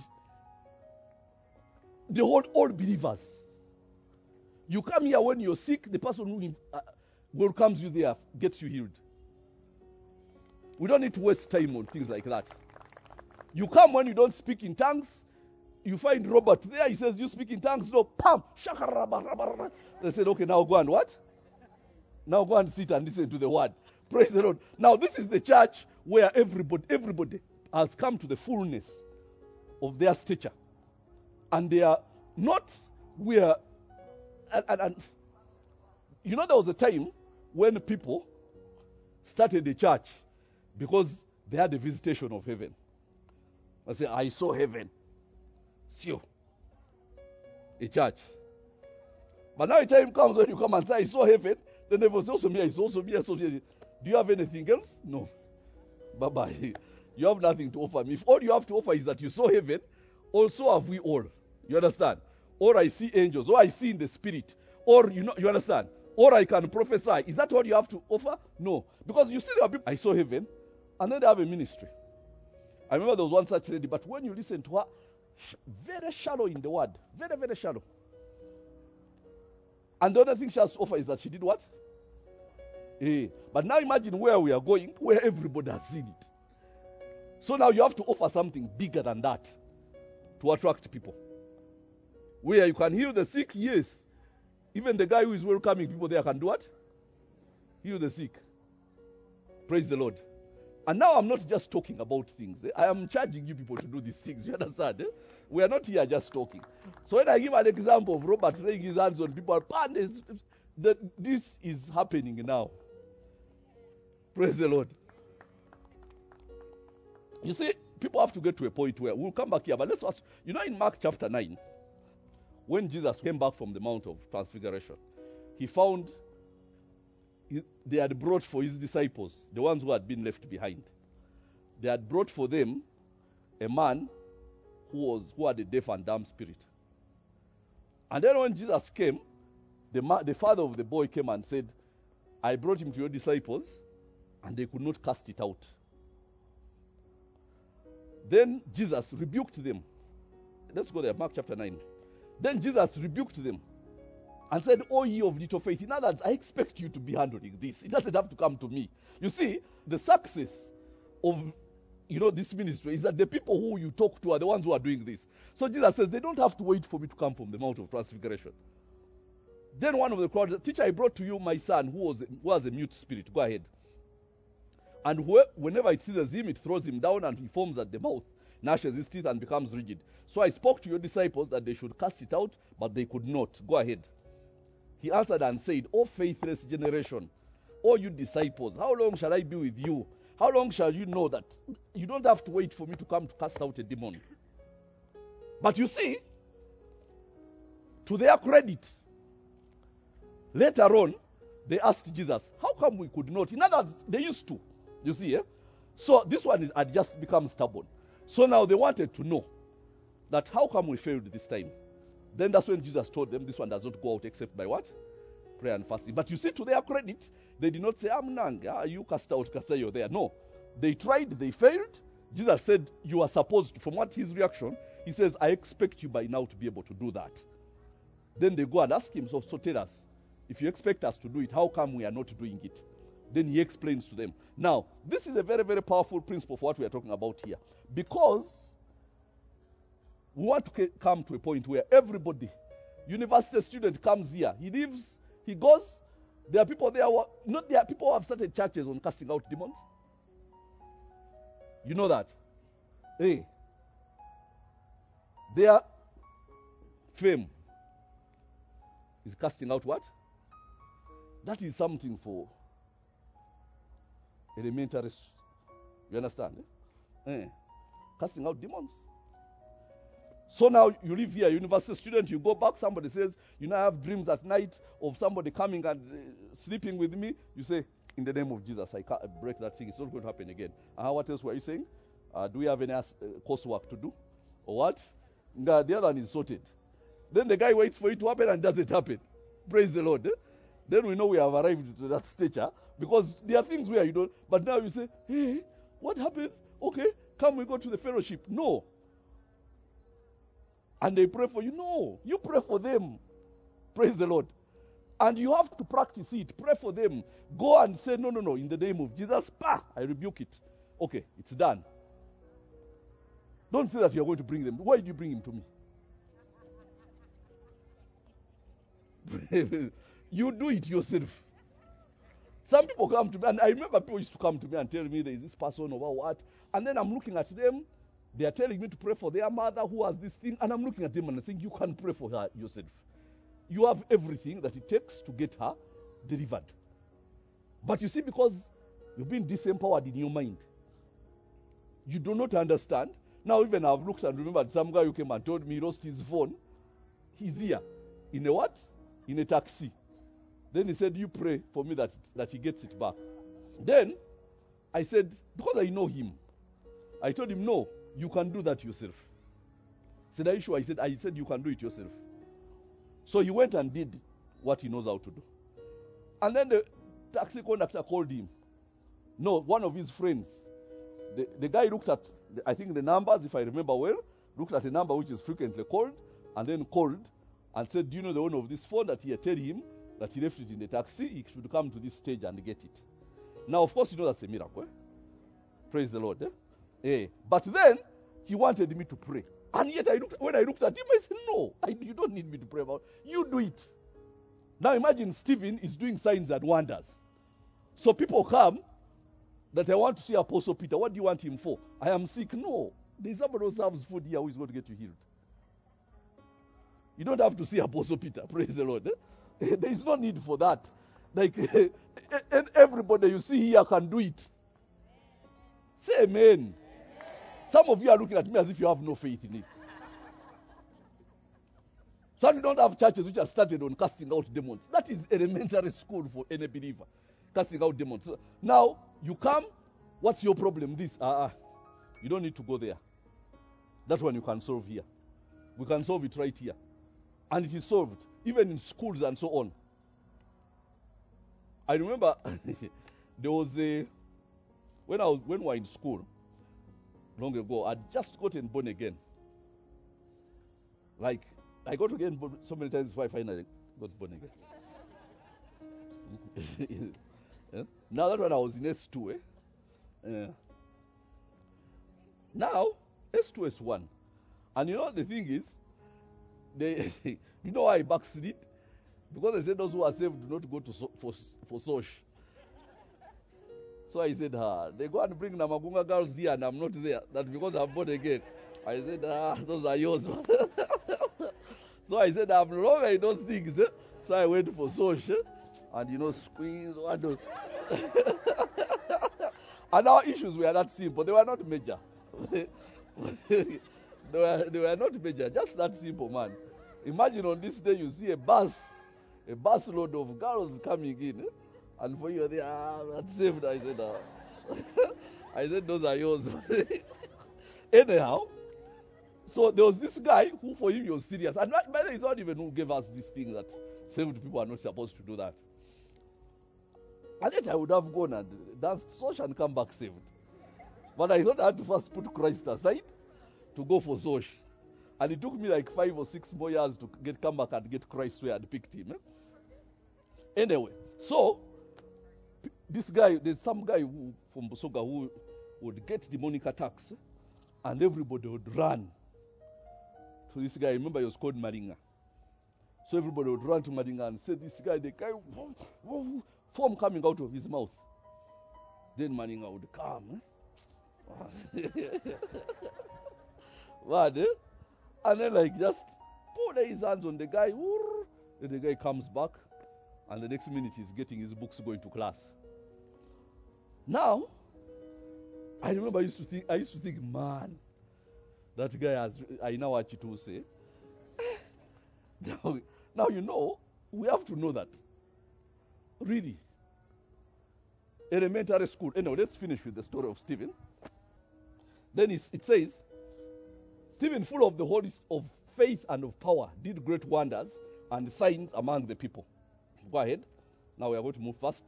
the whole all believers. You come here when you're sick, the person who uh, welcomes you there gets you healed. We don't need to waste time on things like that. You come when you don't speak in tongues. You find Robert there. He says, you speak in tongues? No. Pam. They said, okay, now go and what? Now go and sit and listen to the word. Praise the Lord. Now this is the church where everybody, everybody has come to the fullness of their stature. And they are not where... And, and, and you know, there was a time when people started the church because they had a visitation of heaven. I say, I saw heaven. See you. A church. But now a time comes when you come and say, I saw heaven. Then they will say, also me, I saw, also me, I saw. Do you have anything else? No. Bye-bye. You have nothing to offer me. If all you have to offer is that you saw heaven, also have we all. You understand? Or I see angels, or I see in the spirit, or you know, you understand? Or I can prophesy. Is that what you have to offer? No. Because you see there are people, I saw heaven, and then they have a ministry. I remember there was one such lady, but when you listen to her, very shallow in the word. Very, very shallow. And the other thing she has to offer is that she did what? Eh. But now imagine where we are going, where everybody has seen it. So now you have to offer something bigger than that to attract people. Where you can heal the sick, yes. Even the guy who is welcoming people there can do what? Heal the sick. Praise the Lord. And now I'm not just talking about things. Eh? I am charging you people to do these things. You understand? Eh? We are not here just talking. So when I give an example of Robert laying his hands on people, that this is happening now. Praise the Lord. You see, people have to get to a point where we'll come back here. But let's ask, you know, in Mark chapter nine, when Jesus came back from the Mount of Transfiguration, he found he, they had brought for his disciples, the ones who had been left behind, they had brought for them a man who was who had a deaf and dumb spirit. And then when Jesus came, the, ma- the father of the boy came and said, I brought him to your disciples, and they could not cast it out. Then Jesus rebuked them. Let's go there, Mark chapter nine. Then Jesus rebuked them and said, O ye of little faith. In other words, I expect you to be handling this. It doesn't have to come to me. You see, the success of you know this ministry is that the people who you talk to are the ones who are doing this. So Jesus says, they don't have to wait for me to come from the Mount of Transfiguration. Then one of the crowd, teacher, I brought to you my son who was who has a mute spirit. Go ahead. And wh- whenever it seizes him, it throws him down and he foams at the mouth, gnashes his teeth and becomes rigid. So I spoke to your disciples that they should cast it out, but they could not. Go ahead. He answered and said, O faithless generation, O you disciples, how long shall I be with you? How long shall you know that you don't have to wait for me to come to cast out a demon? But you see, to their credit, later on, they asked Jesus, how come we could not? In other words, they used to. You see, eh? So this one is, had just become stubborn. So now they wanted to know that how come we failed this time? Then that's when Jesus told them this one does not go out except by what? Prayer and fasting. But you see, to their credit, they did not say, I'm nang, ah, you cast out, cast out there. No. They tried, they failed. Jesus said, you are supposed to, from what his reaction, he says, I expect you by now to be able to do that. Then they go and ask him, so, so tell us, if you expect us to do it, how come we are not doing it? Then he explains to them. Now, this is a very, very powerful principle for what we are talking about here. Because we want to come to a point where everybody, university student comes here, he lives, he goes, there are people there, who, not there are people who have started churches on casting out demons. You know that? Hey. Their fame is casting out what? That is something for elementary. You understand? Eh? Eh. Casting out demons. So now you live here, university student, you go back, somebody says, you know, I have dreams at night of somebody coming and uh, sleeping with me. You say, in the name of Jesus, I can't break that thing. It's not going to happen again. Uh, what else were you saying? Uh, do we have any uh, coursework to do? Or what? The, the other one is sorted. Then the guy waits for it to happen and doesn't happen. Praise the Lord. Eh? Then we know we have arrived to that stature. Because there are things where you don't. But now you say, hey, what happens? Okay, come we go to the fellowship. No. And they pray for you. No. You pray for them. Praise the Lord. And you have to practice it. Pray for them. Go and say, no, no, no. In the name of Jesus, bah, I rebuke it. Okay, it's done. Don't say that you're going to bring them. Why did you bring him to me? You do it yourself. Some people come to me, and I remember people used to come to me and tell me there is this person or what. And then I'm looking at them. They are telling me to pray for their mother who has this thing. And I'm looking at them and I think, you can pray for her yourself. You have everything that it takes to get her delivered. But you see, because you've been disempowered in your mind, you do not understand. Now even I've looked and remembered some guy who came and told me he lost his phone. He's here. In a what? In a taxi. Then he said, you pray for me that, that he gets it back. Then I said, because I know him, I told him, no, you can do that yourself. He said, are you sure? I said, I said you can do it yourself. So he went and did what he knows how to do. And then the taxi conductor called him. No, one of his friends. The, the guy looked at, the, I think the numbers, if I remember well, looked at a number which is frequently called, and then called and said, do you know the owner of this phone? That he had told him that he left it in the taxi, he should come to this stage and get it. Now, of course, you know that's a miracle. Eh? Praise the Lord. Eh? Eh. But then, he wanted me to pray. And yet, I looked, when I looked at him, I said, no, I, you don't need me to pray about it. You do it. Now, imagine Stephen is doing signs and wonders. So people come, that I want to see Apostle Peter. What do you want him for? I am sick. No. There's somebody who serves food here who is going to get you healed. You don't have to see Apostle Peter. Praise the Lord. Eh? There is no need for that. Like, and everybody you see here can do it. Say amen. Amen. Some of you are looking at me as if you have no faith in it. Some you don't have churches which are started on casting out demons. That is elementary school for any believer. Casting out demons. So now, you come, what's your problem? This, ah, uh, uh, you don't need to go there. That one you can solve here. We can solve it right here. And it is solved, even in schools and so on. I remember there was a, when I was, when we were in school, long ago, I'd just gotten born again. Like, I got again so many times before I finally got born again. Yeah? Now that one I was in S two, eh? Uh, now, S two, S one. And you know the thing is, they, you know why I backslid? Because they said those who are saved do not go to so, for, for Sosh. So I said, ah, they go and bring Namagunga girls here and I'm not there. That because I'm born again. I said, ah, those are yours. So I said, I'm no longer in those things. Eh? So I went for social. And you know, squeeze one. To and our issues were that simple. They were not major. they, were, they were not major. Just that simple, man. Imagine on this day you see a bus, a bus load of girls coming in. Eh? And for you, they are ah, saved. I said, ah. I said, those are yours. Anyhow, so there was this guy who for him was serious. And by the way, it's not even who gave us this thing that saved people are not supposed to do that. And yet I would have gone and danced social and come back saved. But I thought I had to first put Christ aside to go for social. And it took me like five or six more years to get come back and get Christ where I'd picked him. Eh? Anyway, so this guy, there's some guy who, from Busoga who would get demonic attacks, and everybody would run to this guy. Remember, he was called Maringa. So everybody would run to Maringa and say, this guy, the guy, whoa, whoa, foam coming out of his mouth. Then Maringa would come. Eh? What, eh? And then like just put his hands on the guy, whoor, then the guy comes back, and the next minute he's getting his books going to class. Now, I remember I used to think, I used to think, man, that guy has, I know what you to say. now, now you know, we have to know that. Really. Elementary school. Anyway, let's finish with the story of Stephen. Then it says, Stephen, full of the Holy of faith and of power, did great wonders and signs among the people. Go ahead. Now we are going to move fast.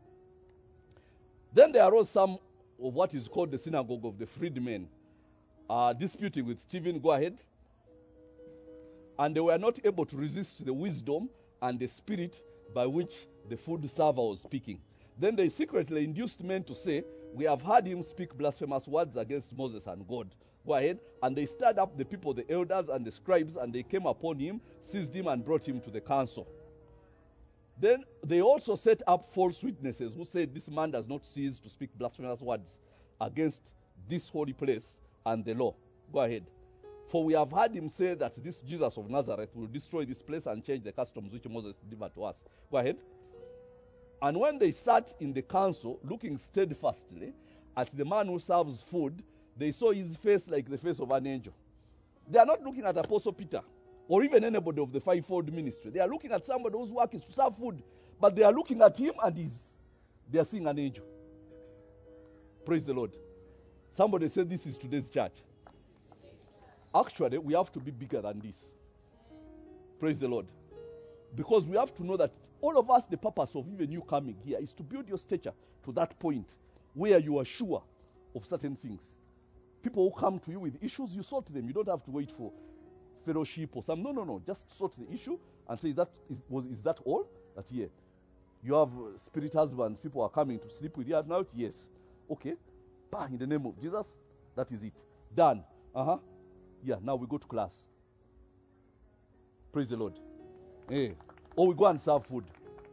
Then there arose some of what is called the synagogue of the freedmen, uh, disputing with Stephen. Go ahead. And they were not able to resist the wisdom and the spirit by which the food server was speaking. Then they secretly induced men to say, we have heard him speak blasphemous words against Moses and God. Go ahead. And they stirred up the people, the elders and the scribes, and they came upon him, seized him, and brought him to the council. Then they also set up false witnesses who said, this man does not cease to speak blasphemous words against this holy place and the law. Go ahead. For we have heard him say that this Jesus of Nazareth will destroy this place and change the customs which Moses delivered to us. Go ahead. And when they sat in the council, looking steadfastly at the man who serves food, they saw his face like the face of an angel. They are not looking at Apostle Peter or even anybody of the fivefold ministry. They are looking at somebody whose work is to serve food, but they are looking at him and he's, they are seeing an angel. Praise the Lord. Somebody said this is today's church. Actually, we have to be bigger than this. Praise the Lord. Because we have to know that all of us, the purpose of even you coming here is to build your stature to that point where you are sure of certain things. People who come to you with issues, you sort them. You don't have to wait for fellowship or something. No, no, no. Just sort the issue and say, is that, is, was, is that all? That, yeah. You have uh, spirit husbands. People are coming to sleep with you at night. Yes. Okay. Bah, in the name of Jesus, that is it. Done. Uh-huh. Yeah, now we go to class. Praise the Lord. Hey. Or we go and serve food.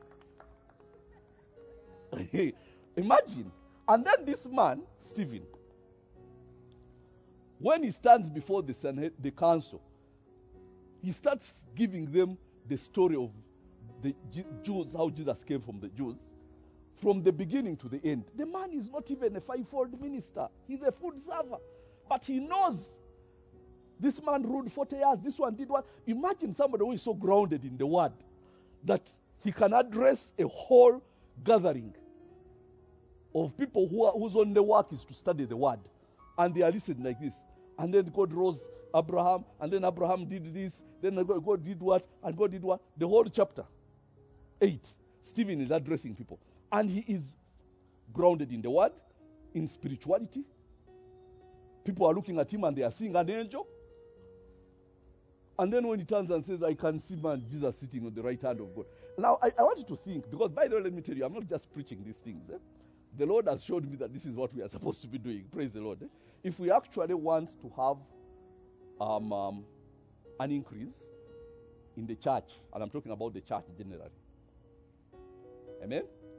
Imagine. And then this man, Stephen, when he stands before the, Senate, the council, he starts giving them the story of the Jews, how Jesus came from the Jews, from the beginning to the end. The man is not even a fivefold minister. He's a food server. But he knows this man ruled forty years, this one did what. Imagine somebody who is so grounded in the word that he can address a whole gathering of people who are, whose only work is to study the word. And they are listening like this. And then God rose Abraham, and then Abraham did this, then God did what, and God did what. The whole chapter eight, Stephen is addressing people. And he is grounded in the word, in spirituality. People are looking at him and they are seeing an angel. And then when he turns and says, I can see man Jesus sitting on the right hand of God. Now, I, I want you to think, because by the way, let me tell you, I'm not just preaching these things. Eh? The Lord has showed me that this is what we are supposed to be doing. Praise the Lord. Eh? If we actually want to have um, um, an increase in the church, and I'm talking about the church generally. Amen?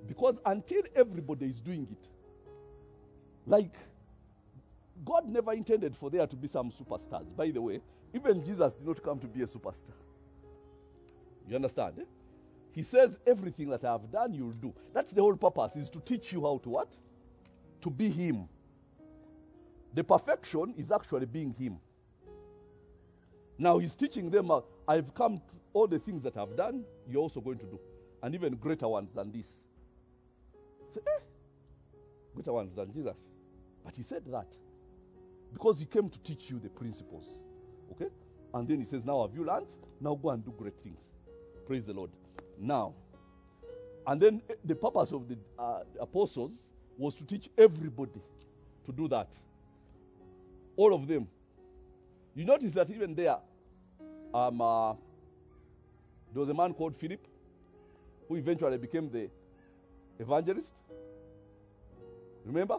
Because until everybody is doing it, like, God never intended for there to be some superstars. By the way, even Jesus did not come to be a superstar. You understand? Eh? He says, everything that I have done, you'll do. That's the whole purpose, is to teach you how to what? To be Him. The perfection is actually being Him. Now He's teaching them, uh, I've come to all the things that I've done, you're also going to do. And even greater ones than this. Say, eh? Greater ones than Jesus. But He said that because He came to teach you the principles. Okay? And then He says, now have you learned? Now go and do great things. Praise the Lord. Now, and then the purpose of the uh, apostles was to teach everybody to do that. All of them. You notice that even there, um, uh, there was a man called Philip who eventually became the evangelist. Remember?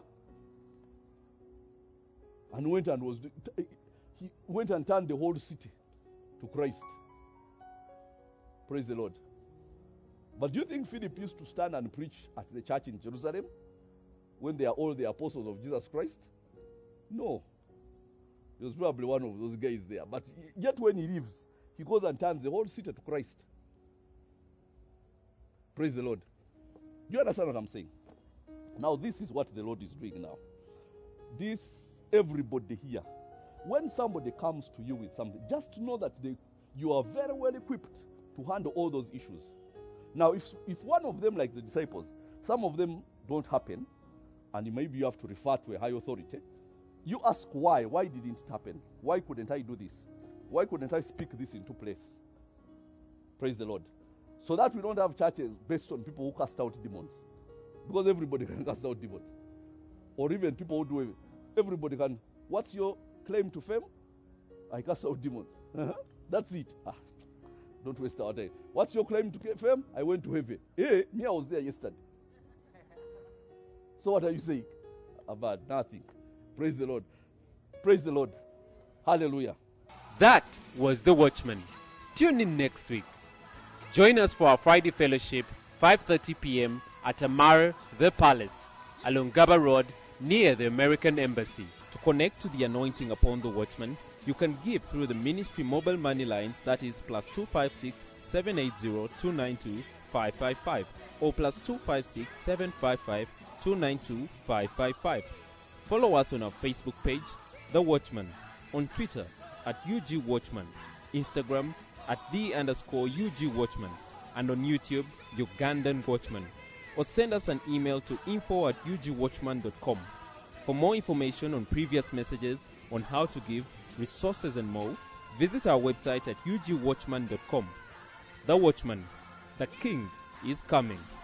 And went and was he went and turned the whole city to Christ. Praise the Lord. But do you think Philip used to stand and preach at the church in Jerusalem when they are all the apostles of Jesus Christ? No. He was probably one of those guys there. But yet when he leaves, he goes and turns the whole city to Christ. Praise the Lord. Do you understand what I'm saying? Now this is what the Lord is doing now. This, everybody here, when somebody comes to you with something, just know that they, you are very well equipped to handle all those issues. Now, if if one of them, like the disciples, some of them don't happen, and maybe you have to refer to a high authority, you ask why. Why didn't it happen? Why couldn't I do this? Why couldn't I speak this into place? Praise the Lord. So that we don't have churches based on people who cast out demons. Because everybody can cast out demons. Or even people who do it. Everybody can. What's your claim to fame? I cast out demons. Uh-huh. That's it. Ah, don't waste our time. What's your claim to fame? I went to heaven. Hey, me, I was there yesterday. So what are you saying? About nothing. Praise the Lord. Praise the Lord. Hallelujah. That was The Watchman. Tune in next week. Join us for our Friday fellowship, five thirty p.m. at Amar The Palace, along Gaba Road, near the American Embassy. To connect to the anointing upon The Watchman, you can give through the ministry mobile money lines, that is plus two five six, seven eight zero, two nine two, five five five or plus two five six, seven five five, two nine two, five five five. Follow us on our Facebook page, The Watchman, on Twitter at U G Watchman, Instagram at the underscore U G Watchman, and on YouTube, Ugandan Watchman. Or send us an email to info at u g watchman dot com. For more information on previous messages, on how to give, resources and more, visit our website at u g watchman dot com. The Watchman, the King is coming.